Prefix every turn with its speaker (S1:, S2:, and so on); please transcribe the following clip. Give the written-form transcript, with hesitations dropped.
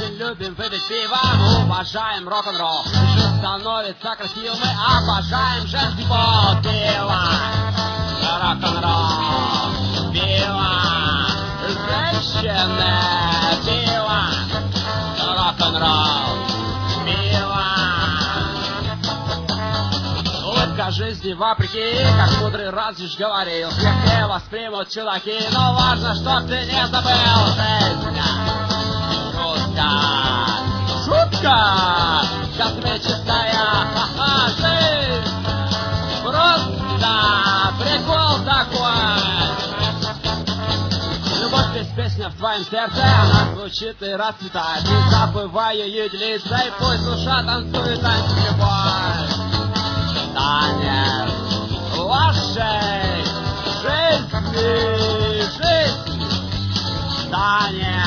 S1: очень любим выпить пиво, мы уважаем рок-н-ролл. Жизнь становится красивой, мы обожаем женский пол. Пиво, рок-н-ролл, пиво, женщины, пиво, рок-н-ролл, пиво. Улыбка жизни вопреки, как мудрый Радж говорил. Всех воспримут чудаки, но важно, чтоб ты не забыл. Жизнь, шутка космическая, ха-ха, жизнь, просто прикол такой. Любовь без песня в твоем сердце, она звучит и расцветает. Не забывай ее делиться, и пусть душа танцует танец любовь. Танец вашей жизни, жизнь, танец